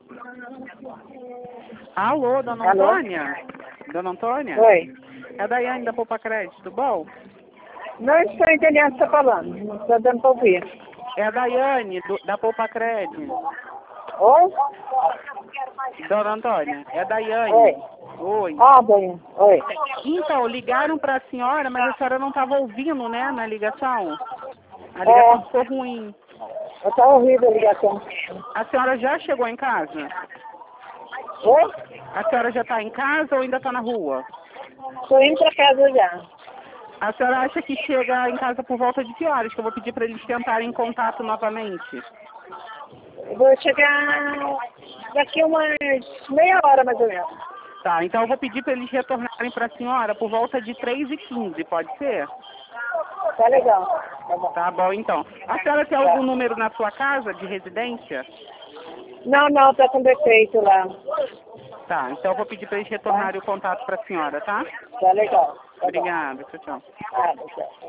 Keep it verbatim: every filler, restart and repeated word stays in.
Alô, dona Alô? Antônia? Dona Antônia? Oi. É a Daiane da Poupa Crédito, tudo bom? Não estou entendendo o que você está falando. Não estou dando para ouvir. É a Daiane do, da Poupa Crédito. Oi? Dona Antônia, é a Daiane. Oi. Oi. Ah, bem. Oi. Então, ligaram para a senhora, mas a senhora não estava ouvindo, né, na ligação? A ligação É, ficou ruim. eu estava ouvindo a ligação. A senhora já chegou em casa? Oi? A senhora já está em casa ou ainda está na rua? Estou indo para casa já. A senhora acha que chega em casa por volta de que horas? Que eu vou pedir para eles tentarem contato novamente. Eu vou chegar daqui umas meia hora, mais ou menos. Tá, então eu vou pedir para eles retornarem para a senhora por volta de três e quinze, pode ser? Tá legal. Tá bom. Tá bom, então. A senhora tem Tá. algum número na sua casa de residência? Não, não, tá com defeito lá. Tá, então eu vou pedir para eles retornarem o contato para a senhora, tá? Tá legal. Tá bom. Obrigada, tchau, tchau. Ah, tchau.